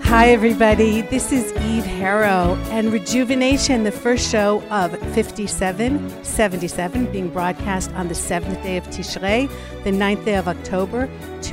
Hi, everybody. This is Eve Harrow and Rejuvenation, the first show of 5777, being broadcast on the 7th day of Tishrei, the 9th day of October,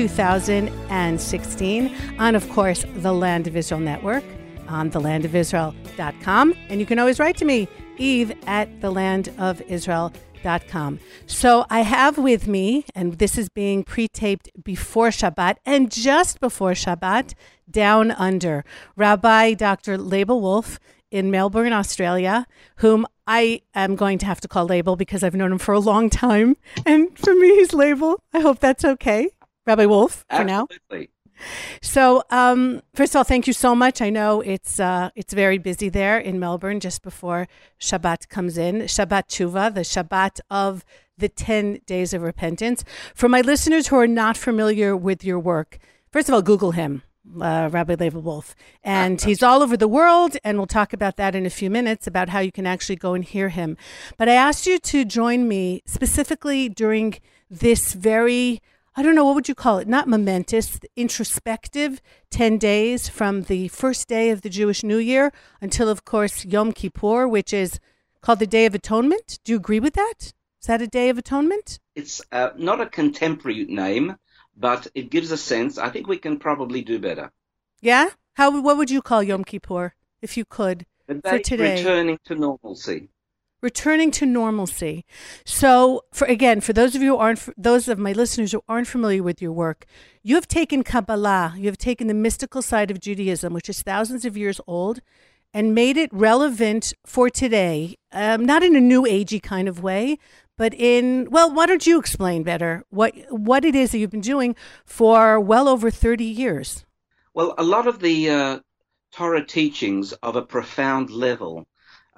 2016, on, of course, the Land of Israel Network, on thelandofisrael.com. And you can always write to me, Eve at thelandofisrael.com. So I have with me, and this is being pre-taped before Shabbat and just before Shabbat, Down Under, Rabbi Dr. Label Wolf in Melbourne, Australia, whom I am going to have to call Label because I've known him for a long time. And for me, he's Label. I hope that's okay. Rabbi Wolf, for now. Absolutely. So, first of all, thank you so much. I know it's very busy there in Melbourne just before Shabbat comes in. Shabbat Tshuva, the Shabbat of the 10 days of repentance. For my listeners who are not familiar with your work, first of all, Google him, Rabbi Label Wolf. And he's all over the world, and we'll talk about that in a few minutes, about how you can actually go and hear him. But I asked you to join me specifically during this very, I don't know, what would you call it? Not momentous, introspective 10 days from the first day of the Jewish New Year until, of course, Yom Kippur, which is called the Day of Atonement. Do you agree with that? Is that a Day of Atonement? It's not a contemporary name, but it gives a sense. I think we can probably do better. Yeah? What would you call Yom Kippur, if you could, for today? Returning to normalcy. Returning to normalcy. So, for those of you who aren't, those of my listeners who aren't familiar with your work, you have taken Kabbalah, you have taken the mystical side of Judaism, which is thousands of years old, and made it relevant for today, not in a new agey kind of way, but in, well, why don't you explain better what it is that you've been doing for well over 30 years? Well, a lot of the Torah teachings of a profound level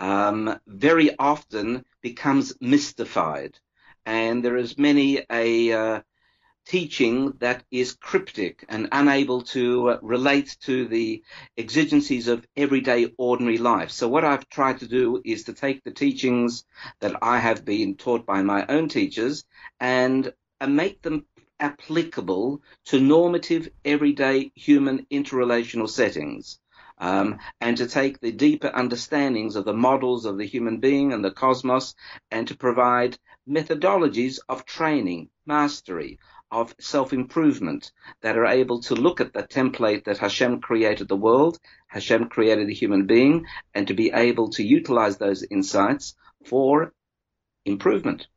very often becomes mystified, and there is many a teaching that is cryptic and unable to relate to the exigencies of everyday ordinary life. So what I've tried to do is to take the teachings that I have been taught by my own teachers and make them applicable to normative everyday human interrelational settings. And to take the deeper understandings of the models of the human being and the cosmos, and to provide methodologies of training, mastery, of self-improvement that are able to look at the template that Hashem created the world, Hashem created the human being, and to be able to utilize those insights for improvement.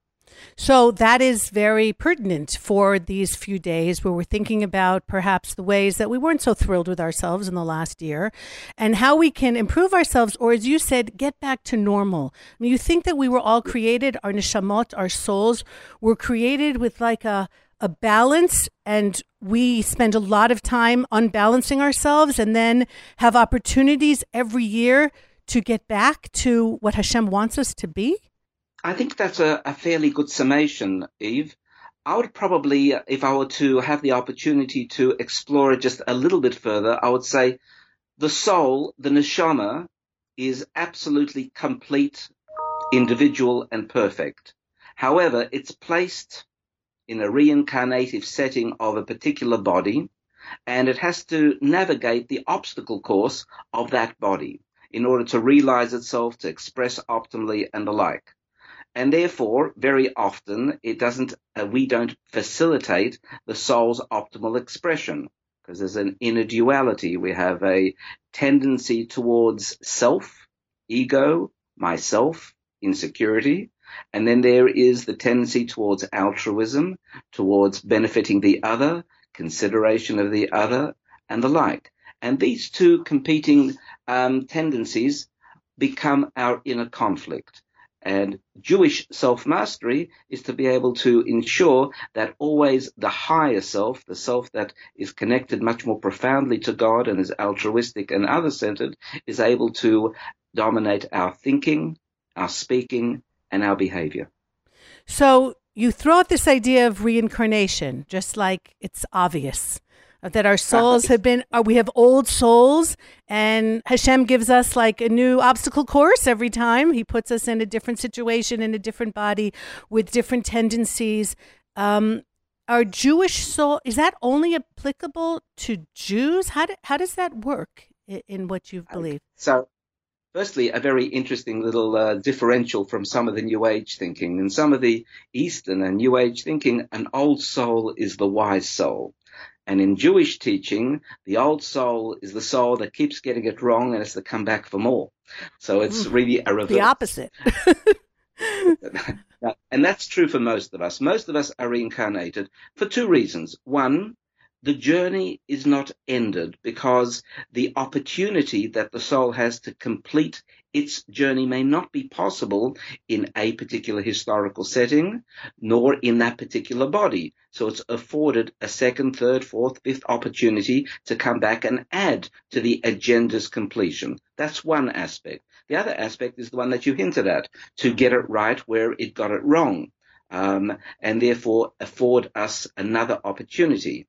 So that is very pertinent for these few days where we're thinking about perhaps the ways that we weren't so thrilled with ourselves in the last year and how we can improve ourselves, or as you said, get back to normal. I mean, you think that we were all created, our neshamot, our souls were created with like a balance, and we spend a lot of time unbalancing ourselves and then have opportunities every year to get back to what Hashem wants us to be? I think that's a fairly good summation, Eve. I would probably, if I were to have the opportunity to explore it just a little bit further, I would say the soul, the neshama, is absolutely complete, individual, and perfect. However, it's placed in a reincarnative setting of a particular body, and it has to navigate the obstacle course of that body in order to realize itself, to express optimally, and the like. And therefore, very often, we don't facilitate the soul's optimal expression, because there's an inner duality. We have a tendency towards self, ego, myself, insecurity. And then there is the tendency towards altruism, towards benefiting the other, consideration of the other, and the like. And these two competing tendencies become our inner conflict. And Jewish self-mastery is to be able to ensure that always the higher self, the self that is connected much more profoundly to God and is altruistic and other-centered, is able to dominate our thinking, our speaking, and our behavior. So you throw out this idea of reincarnation, just like it's obvious that our souls have been, we have old souls, and Hashem gives us like a new obstacle course every time. He puts us in a different situation, in a different body, with different tendencies. Our Jewish soul, is that only applicable to Jews? How does that work? in what you believe? So, firstly, a very interesting little differential from some of the New Age thinking. In some of the Eastern and New Age thinking, an old soul is the wise soul. And in Jewish teaching, the old soul is the soul that keeps getting it wrong and has to come back for more. So it's really a reverse. The opposite. And that's true for most of us. Most of us are reincarnated for two reasons. One, the journey is not ended because the opportunity that the soul has to complete its journey may not be possible in a particular historical setting, nor in that particular body. So it's afforded a second, third, fourth, fifth opportunity to come back and add to the agenda's completion. That's one aspect. The other aspect is the one that you hinted at, to get it right where it got it wrong, and therefore afford us another opportunity.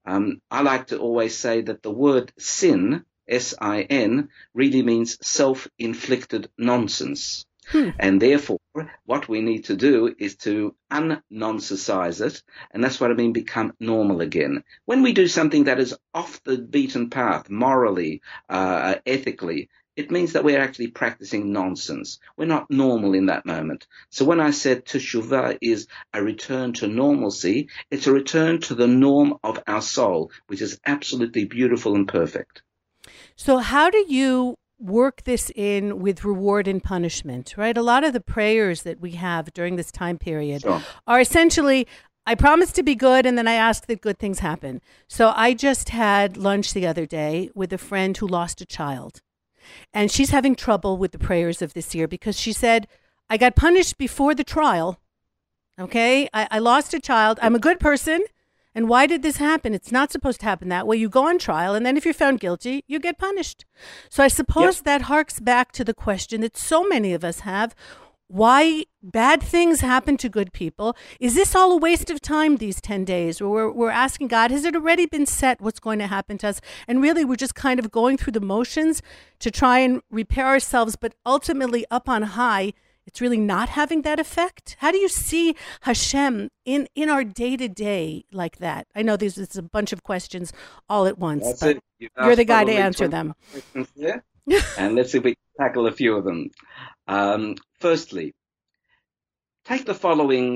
I like to always say that the word sin, S-I-N, really means self-inflicted nonsense. And therefore, what we need to do is to un-nonsenseize it, and that's what I mean, become normal again. When we do something that is off the beaten path, morally, ethically, it means that we're actually practicing nonsense. We're not normal in that moment. So when I said teshuvah is a return to normalcy, it's a return to the norm of our soul, which is absolutely beautiful and perfect. So how do you work this in with reward and punishment, right? A lot of the prayers that we have during this time period are essentially, I promise to be good, and then I ask that good things happen. So I just had lunch the other day with a friend who lost a child. And she's having trouble with the prayers of this year because she said, I got punished before the trial. Okay, I lost a child. I'm a good person. And why did this happen? It's not supposed to happen that way. You go on trial, and then if you're found guilty, you get punished. So I suppose that harks back to the question that so many of us have. Why bad things happen to good people? Is this all a waste of time, these 10 days, where we're asking God, has it already been set what's going to happen to us? And really, we're just kind of going through the motions to try and repair ourselves, but ultimately up on high, it's really not having that effect. How do you see Hashem in our day-to-day like that? I know it's a bunch of questions all at once, That's but it. you're the guy to answer them. And let's see if we can tackle a few of them. Firstly, take the following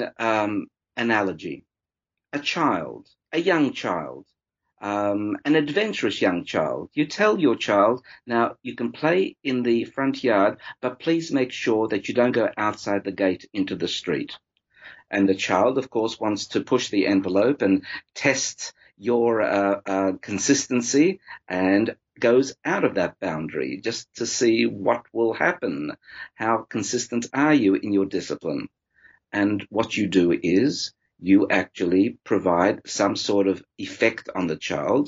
analogy. A child, a young child, an adventurous young child. You tell your child, now you can play in the front yard, but please make sure that you don't go outside the gate into the street. And the child, of course, wants to push the envelope and test your consistency and goes out of that boundary just to see what will happen. How consistent are you in your discipline? And what you do is you actually provide some sort of effect on the child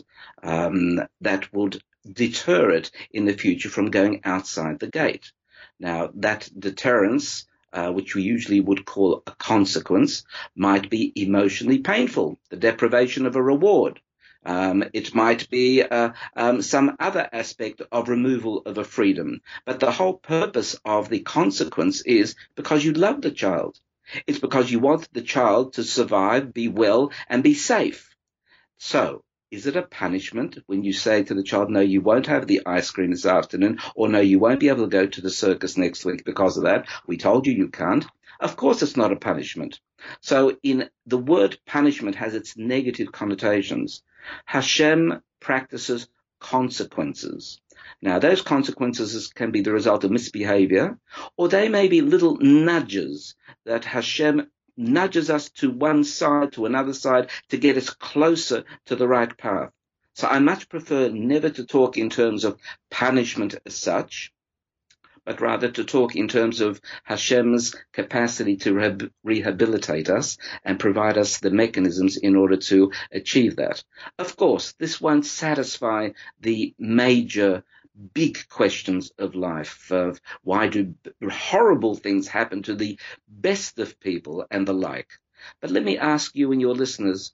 that would deter it in the future from going outside the gate. Now, that deterrence, which we usually would call a consequence, might be emotionally painful, the deprivation of a reward. It might be some other aspect of removal of a freedom. But the whole purpose of the consequence is because you love the child. It's because you want the child to survive, be well, and be safe. So, is it a punishment when you say to the child, no, you won't have the ice cream this afternoon, or no, you won't be able to go to the circus next week because of that? We told you you can't. Of course it's not a punishment. So in the word punishment has its negative connotations. Hashem practices consequences. Now, those consequences can be the result of misbehavior, or they may be little nudges that Hashem nudges us to one side, to another side, to get us closer to the right path. So I much prefer never to talk in terms of punishment as such, but rather to talk in terms of Hashem's capacity to rehabilitate us and provide us the mechanisms in order to achieve that. Of course, this won't satisfy the major big questions of life, of why do horrible things happen to the best of people and the like. But let me ask you and your listeners,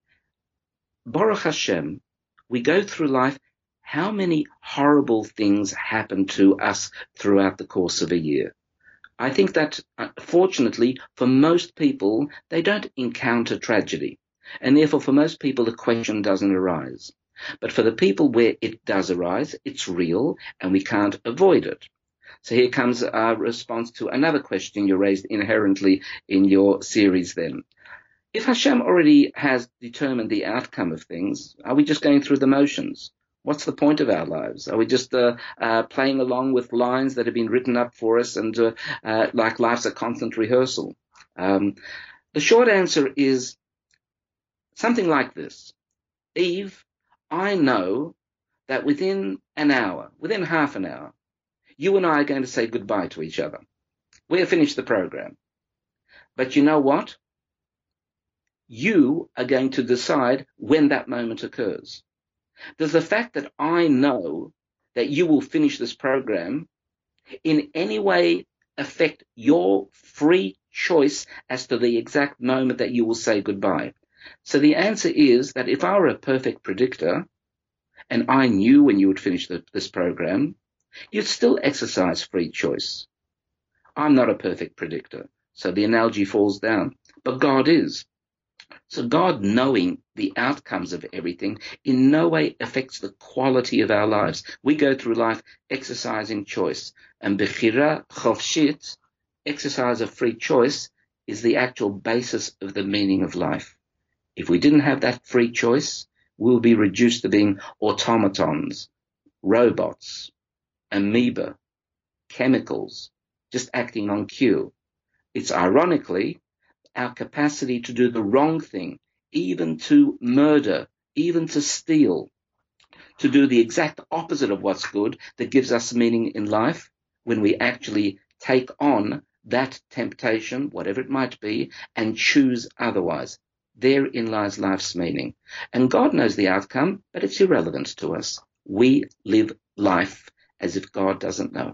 Baruch Hashem, we go through life, how many horrible things happen to us throughout the course of a year? I think that, fortunately, for most people, they don't encounter tragedy. And therefore, for most people, the question doesn't arise. But for the people where it does arise, it's real and we can't avoid it. So here comes our response to another question you raised inherently in your series then. If Hashem already has determined the outcome of things, are we just going through the motions? What's the point of our lives? Are we just playing along with lines that have been written up for us and like life's a constant rehearsal? The short answer is something like this. Eve, I know that within an hour, within half an hour, you and I are going to say goodbye to each other. We have finished the program. But you know what? You are going to decide when that moment occurs. Does the fact that I know that you will finish this program in any way affect your free choice as to the exact moment that you will say goodbye? So the answer is that if I were a perfect predictor and I knew when you would finish this program, you'd still exercise free choice. I'm not a perfect predictor, so the analogy falls down, but God is. So God, knowing the outcomes of everything, in no way affects the quality of our lives. We go through life exercising choice. And bechira chofshit, exercise of free choice, is the actual basis of the meaning of life. If we didn't have that free choice, we'll be reduced to being automatons, robots, amoeba, chemicals, just acting on cue. It's ironically our capacity to do the wrong thing, even to murder, even to steal, to do the exact opposite of what's good, that gives us meaning in life when we actually take on that temptation, whatever it might be, and choose otherwise. Therein lies life's meaning. And God knows the outcome, but it's irrelevant to us. We live life as if God doesn't know.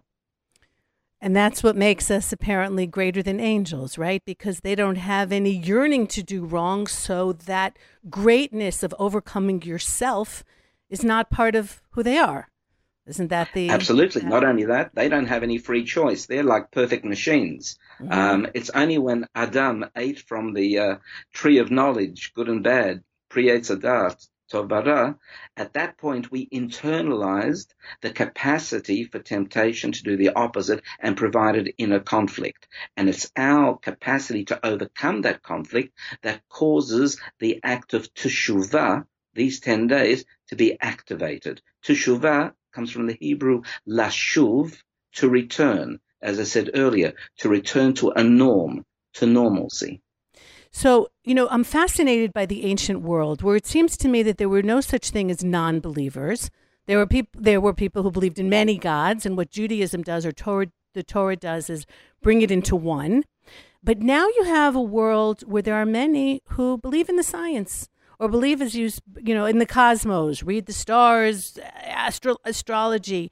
And that's what makes us apparently greater than angels, right? Because they don't have any yearning to do wrong, so that greatness of overcoming yourself is not part of who they are. Isn't that the... Absolutely. Not only that, they don't have any free choice. They're like perfect machines. Mm-hmm. It's only when Adam ate from the tree of knowledge, good and bad, Pri Etz Hadat, Tov Bara, at that point we internalized the capacity for temptation to do the opposite and provided inner conflict. And it's our capacity to overcome that conflict that causes the act of teshuvah, these 10 days, to be activated. Teshuvah comes from the Hebrew lashuv, to return, as I said earlier, to return to a norm, to normalcy. So, I'm fascinated by the ancient world, where it seems to me that there were no such thing as non-believers. There were people who believed in many gods, and what Judaism does, or the Torah does, is bring it into one. But now you have a world where there are many who believe in the science, or believe, as in the cosmos, read the stars, astrology.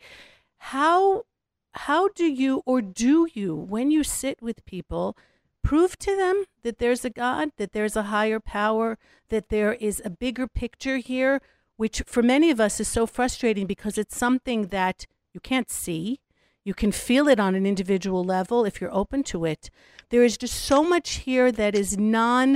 How do you, when you sit with people, prove to them that there's a God, that there's a higher power, that there is a bigger picture here, which for many of us is so frustrating because it's something that you can't see. You can feel it on an individual level if you're open to it. There is just so much here that is not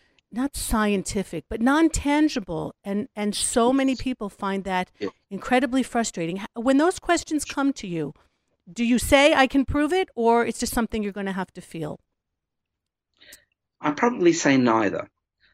scientific, but non-tangible. And so many people find that incredibly frustrating. When those questions come to you, do you say, I can prove it, or it's just something you're going to have to feel? I'd probably say neither.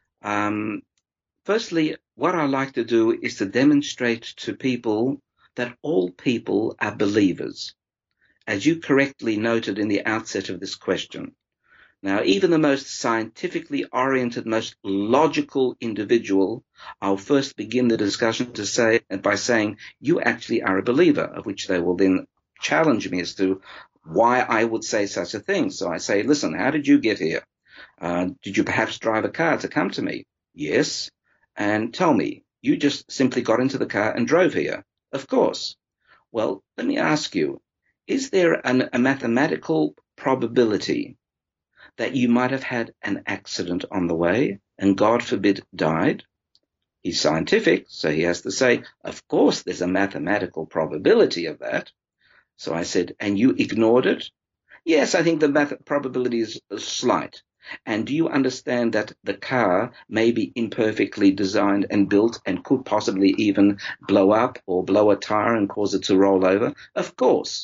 Firstly, what I like to do is to demonstrate to people that all people are believers, as you correctly noted in the outset of this question. Now, even the most scientifically oriented, most logical individual, I'll first begin the discussion by saying, you actually are a believer, of which they will then challenge me as to why I would say such a thing. So I say, listen, how did you get here? Did you perhaps drive a car to come to me? Yes. And tell me, you just simply got into the car and drove here? Of course. Well, let me ask you, is there a mathematical probability that you might have had an accident on the way and, God forbid, died? He's scientific, so he has to say, of course there's a mathematical probability of that. So I said, and you ignored it? Yes, I think the probability is slight. And do you understand that the car may be imperfectly designed and built and could possibly even blow up or blow a tire and cause it to roll over? Of course.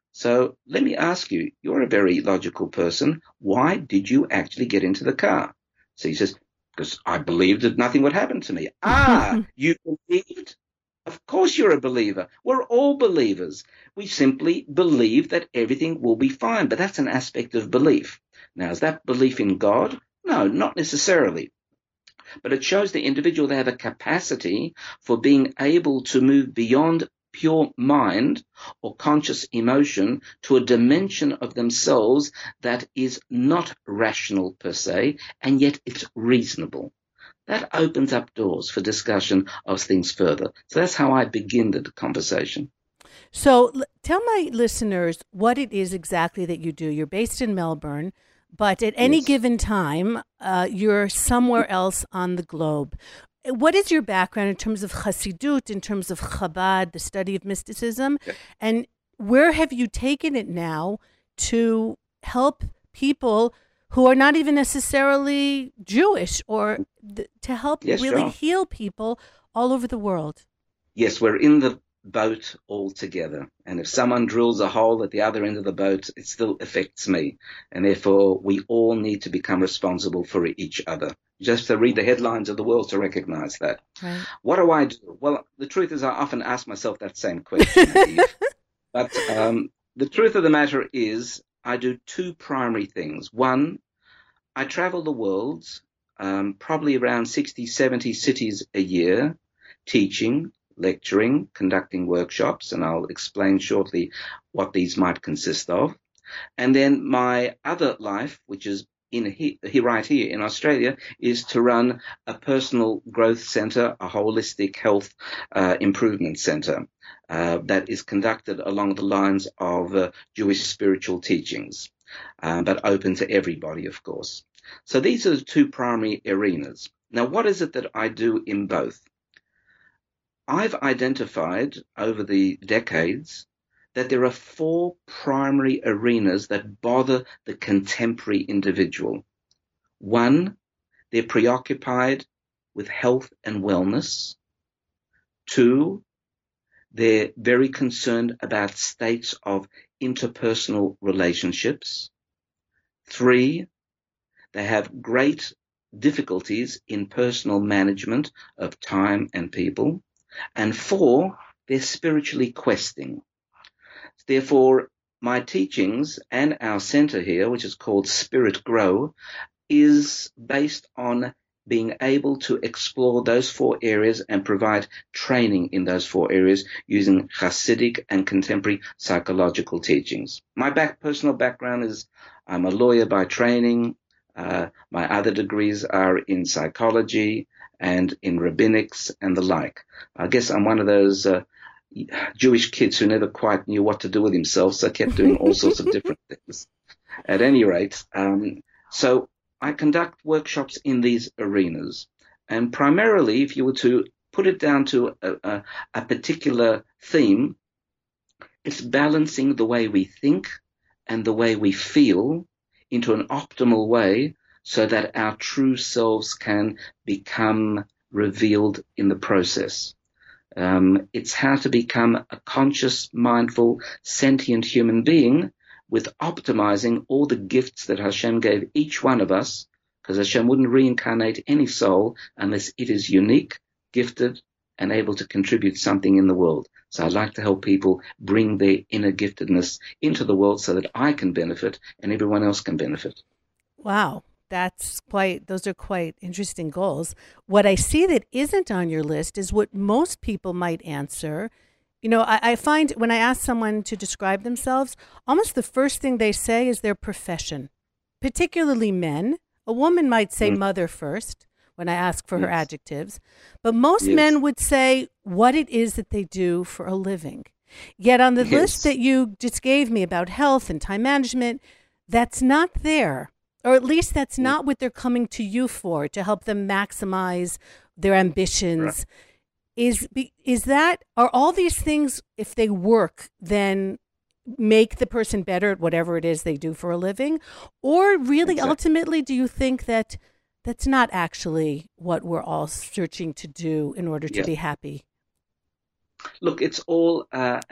So let me ask you, you're a very logical person. Why did you actually get into the car? So he says, because I believed that nothing would happen to me. You believed? Of course you're a believer. We're all believers. We simply believe that everything will be fine, but that's an aspect of belief. Now, is that belief in God? No, not necessarily. But it shows the individual they have a capacity for being able to move beyond pure mind or conscious emotion to a dimension of themselves that is not rational per se, and yet it's reasonable. That opens up doors for discussion of things further. So that's how I begin the conversation. So tell my listeners what it is exactly that you do. You're based in Melbourne, but at any given time, you're somewhere else on the globe. What is your background in terms of Chassidut, in terms of Chabad, the study of mysticism? Okay. And where have you taken it now to help people who are not even necessarily Jewish, or to help really heal people all over the world? Yes, we're in the boat all together. And if someone drills a hole at the other end of the boat, it still affects me. And therefore, we all need to become responsible for each other. Just to read the headlines of the world to recognize that. Right. What do I do? Well, the truth is I often ask myself that same question. But the truth of the matter is I do two primary things. One, I travel the world, probably around 60, 70 cities a year, teaching, lecturing, conducting workshops, and I'll explain shortly what these might consist of. And then my other life, which is right here in Australia, is to run a personal growth center, a holistic health improvement center that is conducted along the lines of Jewish spiritual teachings, but open to everybody, of course. So these are the two primary arenas. Now, what is it that I do in both? I've identified over the decades that there are four primary arenas that bother the contemporary individual. One, they're preoccupied with health and wellness. Two, they're very concerned about states of interpersonal relationships. Three, they have great difficulties in personal management of time and people. And four, they're spiritually questing. Therefore, my teachings and our center here, which is called Spirit Grow, is based on being able to explore those four areas and provide training in those four areas using Hasidic and contemporary psychological teachings. My personal background is I'm a lawyer by training. My other degrees are in psychology and in rabbinics and the like. I guess I'm one of those Jewish kids who never quite knew what to do with himself, so kept doing all sorts of different things. At any rate, so I conduct workshops in these arenas. And primarily, if you were to put it down to a particular theme, it's balancing the way we think and the way we feel into an optimal way so that our true selves can become revealed in the process. It's how to become a conscious, mindful, sentient human being with optimizing all the gifts that Hashem gave each one of us, because Hashem wouldn't reincarnate any soul unless it is unique, gifted, and able to contribute something in the world. So I'd like to help people bring their inner giftedness into the world so that I can benefit and everyone else can benefit. Wow. Those are quite interesting goals. What I see that isn't on your list is what most people might answer. You know, I find when I ask someone to describe themselves, almost the first thing they say is their profession, particularly men. A woman might say mother first when I ask for her adjectives, but most men would say what it is that they do for a living. Yet on the list that you just gave me about health and time management, that's not there. Or at least that's not what they're coming to you for, to help them maximize their ambitions. Right. Are all these things, if they work, then make the person better at whatever it is they do for a living? Or really, ultimately, do you think that that's not actually what we're all searching to do in order to be happy? Look, it's all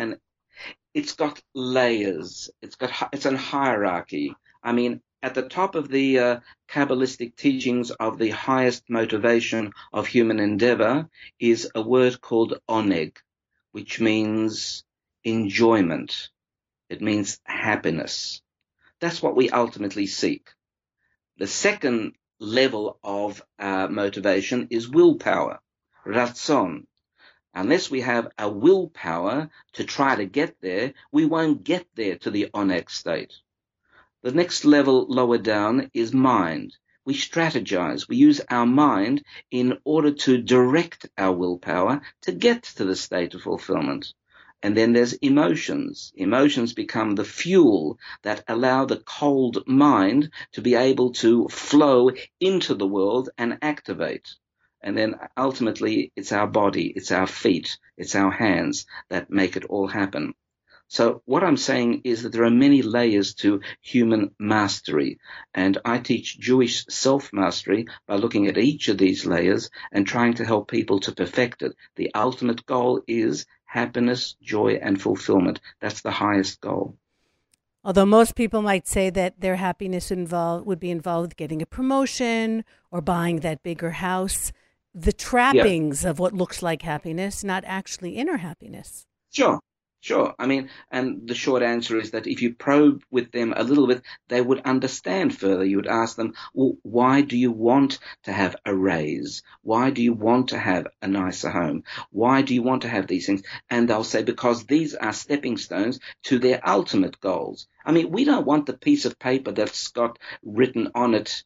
it's got layers. It's a hierarchy. I mean, at the top of the Kabbalistic teachings of the highest motivation of human endeavor is a word called oneg, which means enjoyment. It means happiness. That's what we ultimately seek. The second level of motivation is willpower, ratzon. Unless we have a willpower to try to get there, we won't get there to the oneg state. The next level lower down is mind. We strategize. We use our mind in order to direct our willpower to get to the state of fulfillment. And then there's emotions. Emotions become the fuel that allow the cold mind to be able to flow into the world and activate. And then ultimately it's our body, it's our feet, it's our hands that make it all happen. So what I'm saying is that there are many layers to human mastery, and I teach Jewish self-mastery by looking at each of these layers and trying to help people to perfect it. The ultimate goal is happiness, joy, and fulfillment. That's the highest goal. Although most people might say that their happiness would be involved with getting a promotion or buying that bigger house, the trappings of what looks like happiness, not actually inner happiness. Sure. I mean, and the short answer is that if you probe with them a little bit, they would understand further. You would ask them, well, why do you want to have a raise? Why do you want to have a nicer home? Why do you want to have these things? And they'll say, because these are stepping stones to their ultimate goals. I mean, we don't want the piece of paper that's got written on it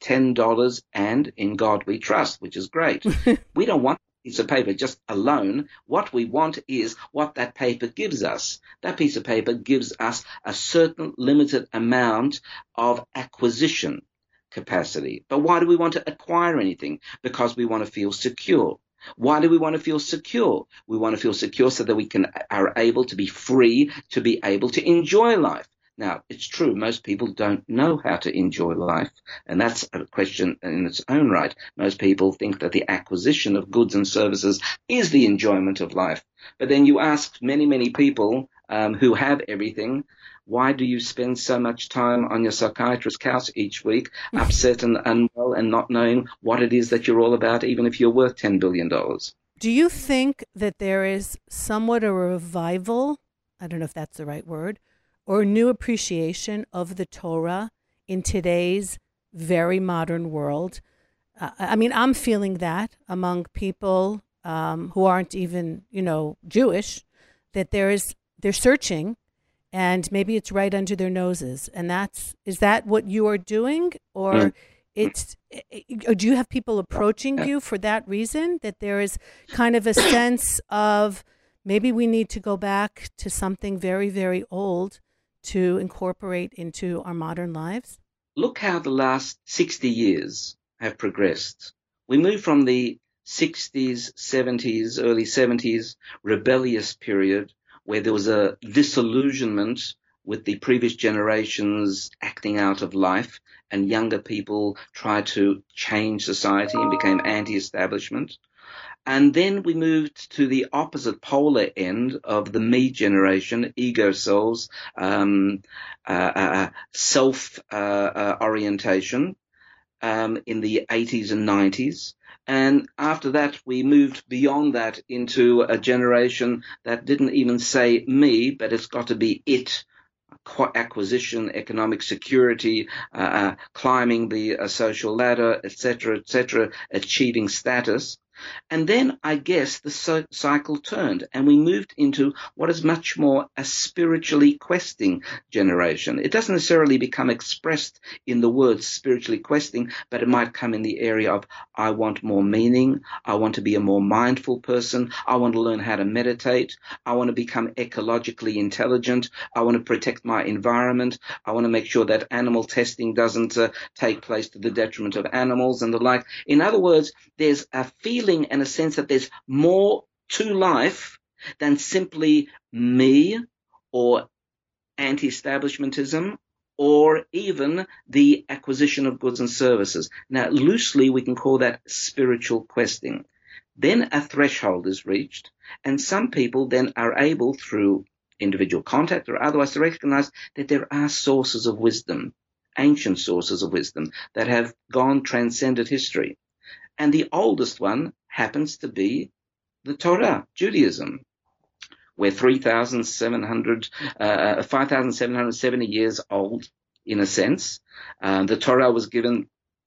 $10 and in God we trust, which is great. We don't want piece of paper just alone. What we want is what that paper gives us. That piece of paper gives us a certain limited amount of acquisition capacity. But why do we want to acquire anything? Because we want to feel secure. Why do we want to feel secure? We want to feel secure so that are able to be free, to be able to enjoy life. Now, it's true, most people don't know how to enjoy life, and that's a question in its own right. Most people think that the acquisition of goods and services is the enjoyment of life. But then you ask many, many people who have everything, why do you spend so much time on your psychiatrist's couch each week, upset and unwell and not knowing what it is that you're all about, even if you're worth $10 billion? Do you think that there is somewhat a revival, I don't know if that's the right word, or new appreciation of the Torah in today's very modern world? I mean, I'm feeling that among people who aren't even, Jewish, that they're searching, and maybe it's right under their noses. And is that what you are doing, or do you have people approaching you for that reason? That there is kind of a sense of maybe we need to go back to something very, very old to incorporate into our modern lives? Look how the last 60 years have progressed. We moved from the 60s, 70s, early 70s rebellious period where there was a disillusionment with the previous generations acting out of life, and younger people tried to change society and became anti-establishment. And then we moved to the opposite polar end of the me generation, ego selves, self-orientation in the 80s and 90s. And after that, we moved beyond that into a generation that didn't even say me, but it's got to be it. Acquisition, economic security, climbing the social ladder, etc., achieving status. And then I guess the cycle turned and we moved into what is much more a spiritually questing generation. It doesn't necessarily become expressed in the words spiritually questing, but it might come in the area of I want more meaning. I want to be a more mindful person. I want to learn how to meditate. I want to become ecologically intelligent. I want to protect my environment. I want to make sure that animal testing doesn't take place to the detriment of animals and the like. In other words, there's a feeling and a sense that there's more to life than simply me or anti-establishmentism, or even the acquisition of goods and services. Now, loosely, we can call that spiritual questing. Then a threshold is reached, and some people then are able, through individual contact or otherwise, to recognize that there are sources of wisdom, ancient sources of wisdom, that have transcended history. And the oldest one happens to be the Torah, Judaism. We're 5,770 years old, in a sense. The Torah was given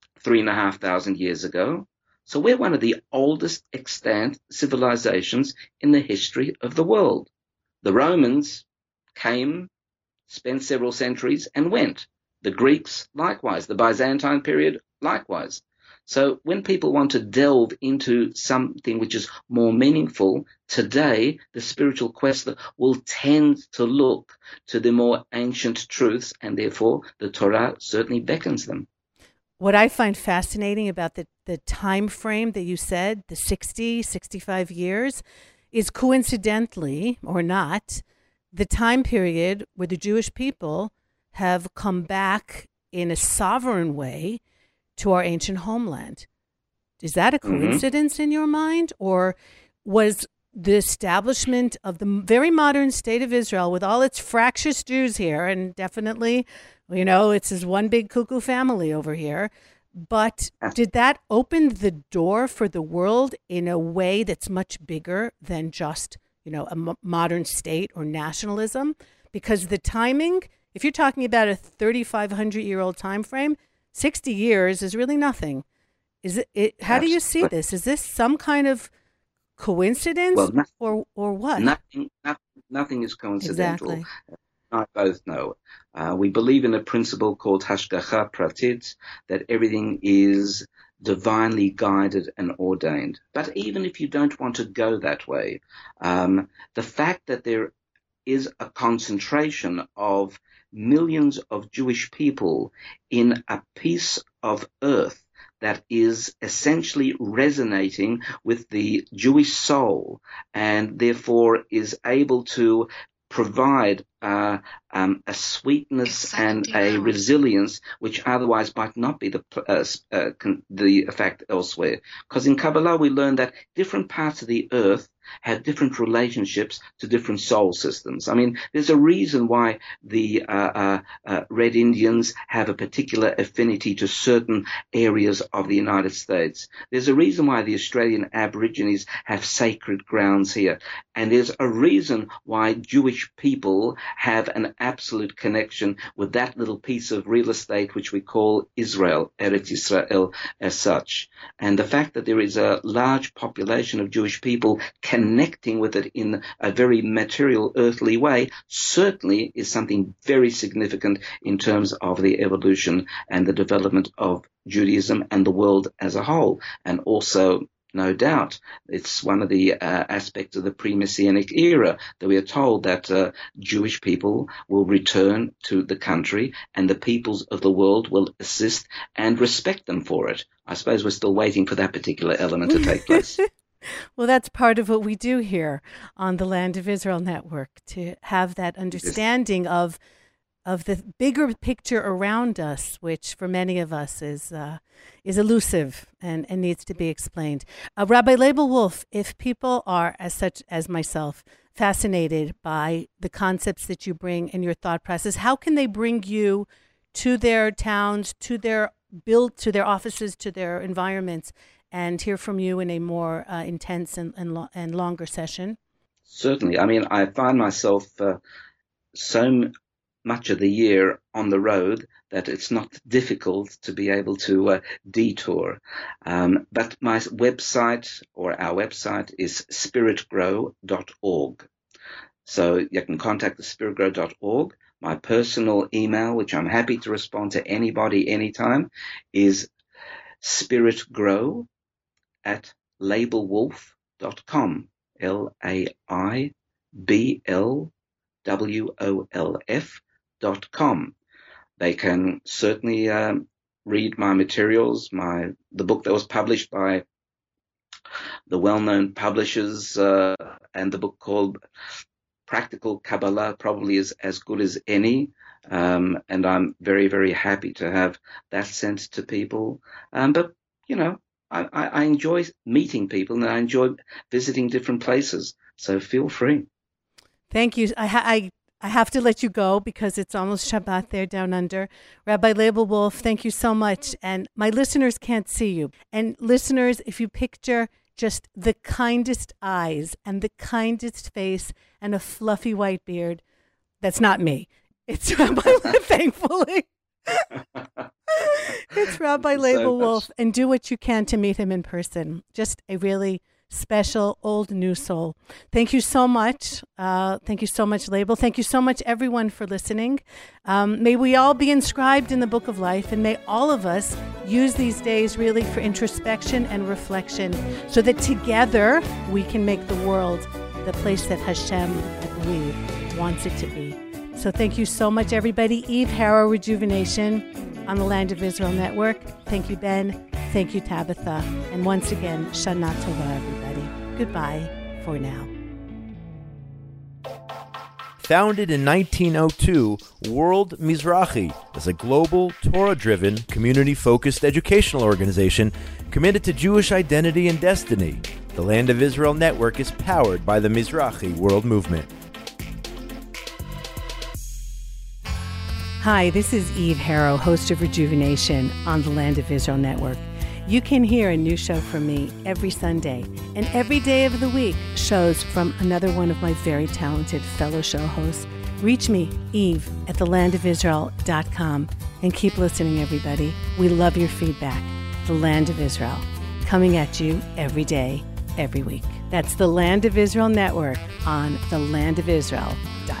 3,500 years ago. So we're one of the oldest extant civilizations in the history of the world. The Romans came, spent several centuries, and went. The Greeks, likewise. The Byzantine period, likewise. So when people want to delve into something which is more meaningful, today the spiritual quest will tend to look to the more ancient truths, and therefore the Torah certainly beckons them. What I find fascinating about the time frame that you said, the 60, 65 years, is coincidentally or not, the time period where the Jewish people have come back in a sovereign way to our ancient homeland. Is that a coincidence in your mind? Or was the establishment of the very modern state of Israel, with all its fractious Jews here, and definitely, it's this one big cuckoo family over here, but did that open the door for the world in a way that's much bigger than just, a modern state or nationalism? Because the timing, if you're talking about a 3,500-year-old time frame, 60 years is really nothing. Is it? How do you see this? Is this some kind of coincidence, or what? Nothing is coincidental. Exactly. I both know. We believe in a principle called hashgacha pratit, that everything is divinely guided and ordained. But even if you don't want to go that way, the fact that there is a concentration of millions of Jewish people in a piece of earth that is essentially resonating with the Jewish soul, and therefore is able to provide a sweetness and a resilience which otherwise might not be the fact elsewhere. Because in Kabbalah we learn that different parts of the earth have different relationships to different soul systems. I mean, there's a reason why the Red Indians have a particular affinity to certain areas of the United States. There's a reason why the Australian Aborigines have sacred grounds here. And there's a reason why Jewish people have an absolute connection with that little piece of real estate which we call Israel, Eretz Israel, as such. And the fact that there is a large population of Jewish people connecting with it in a very material, earthly way certainly is something very significant in terms of the evolution and the development of Judaism and the world as a whole. And also, no doubt, it's one of the aspects of the pre-Messianic era that we are told that Jewish people will return to the country and the peoples of the world will assist and respect them for it. I suppose we're still waiting for that particular element to take place. Well, that's part of what we do here on the Land of Israel Network, to have that understanding of the bigger picture around us, which for many of us is elusive and needs to be explained. Rabbi Leibel Wolf, if people are, as such as myself, fascinated by the concepts that you bring in your thought process, how can they bring you to their towns, to their offices, to their environments, and hear from you in a more intense and longer session? Certainly. I mean, I find myself so much of the year on the road that it's not difficult to be able to detour. But my website, or our website, is spiritgrow.org. So you can contact the spiritgrow.org. My personal email, which I'm happy to respond to anybody anytime, is spiritgrow@leibelwolf.com. LAIBLWOLF.com. They can certainly read my materials, the book that was published by the well-known publishers, and the book called practical Kabbalah probably is as good as any. And I'm very, very happy to have that sent to people. But, I enjoy meeting people and I enjoy visiting different places. So feel free. Thank you. I have to let you go because it's almost Shabbat there down under. Rabbi Leibel Wolf, thank you so much. And my listeners can't see you. And listeners, if you picture just the kindest eyes and the kindest face and a fluffy white beard, that's not me. It's Rabbi, thankfully. It's Rabbi Leibel Wolf, and do what you can to meet him in person. Just a really special old new soul. Thank you so much. Thank you so much, Leibel. Thank you so much, everyone, for listening. May we all be inscribed in the Book of Life, and may all of us use these days really for introspection and reflection so that together we can make the world the place that Hashem, I believe, wants it to be. So thank you so much, everybody. Eve Harow, Rejuvenation on the Land of Israel Network. Thank you, Ben. Thank you, Tabitha. And once again, Shana Tova, everybody. Goodbye for now. Founded in 1902, World Mizrahi is a global, Torah-driven, community-focused educational organization committed to Jewish identity and destiny. The Land of Israel Network is powered by the Mizrahi World Movement. Hi, this is Eve Harow, host of Rejuvenation on the Land of Israel Network. You can hear a new show from me every Sunday, and every day of the week, shows from another one of my very talented fellow show hosts. Reach me, Eve, at thelandofisrael.com, and keep listening, everybody. We love your feedback. The Land of Israel, coming at you every day, every week. That's the Land of Israel Network on thelandofisrael.com.